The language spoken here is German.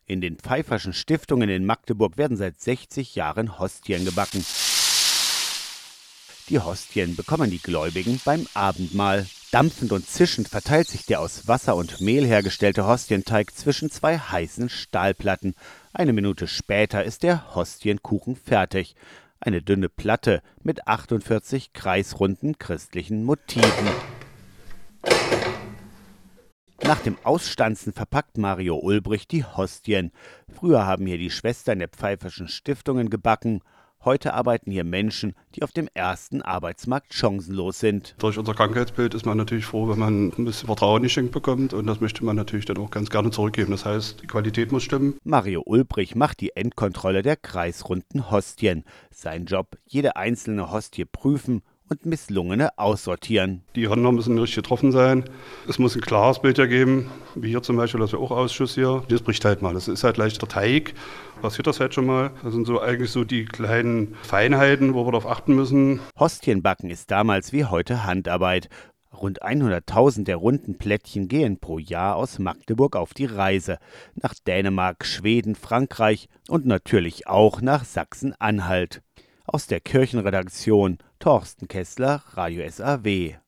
In den Pfeifferschen Stiftungen in Magdeburg werden seit 60 Jahren Hostien gebacken. Die Hostien bekommen die Gläubigen beim Abendmahl. Dampfend und zischend verteilt sich der aus Wasser und Mehl hergestellte Hostienteig zwischen zwei heißen Stahlplatten. Eine Minute später ist der Hostienkuchen fertig. Eine dünne Platte mit 48 kreisrunden christlichen Motiven. Nach dem Ausstanzen verpackt Mario Ulbrich die Hostien. Früher haben hier die Schwestern der Pfeifferschen Stiftungen gebacken. Heute arbeiten hier Menschen, die auf dem ersten Arbeitsmarkt chancenlos sind. Durch unser Krankheitsbild ist man natürlich froh, wenn man ein bisschen Vertrauen geschenkt bekommt. Und das möchte man natürlich dann auch ganz gerne zurückgeben. Das heißt, die Qualität muss stimmen. Mario Ulbrich macht die Endkontrolle der kreisrunden Hostien. Sein Job: jede einzelne Hostie prüfen und misslungene aussortieren. Die Ränder müssen richtig getroffen sein. Es muss ein klares Bild ergeben, wie hier zum Beispiel, das wäre auch Ausschuss hier. Das bricht halt mal. Das ist halt leichter Teig. Passiert das halt schon mal. Das sind so eigentlich so die kleinen Feinheiten, wo wir darauf achten müssen. Hostienbacken ist damals wie heute Handarbeit. Rund 100.000 der runden Plättchen gehen pro Jahr aus Magdeburg auf die Reise. Nach Dänemark, Schweden, Frankreich und natürlich auch nach Sachsen-Anhalt. Aus der Kirchenredaktion: Thorsten Kessler, Radio SAW.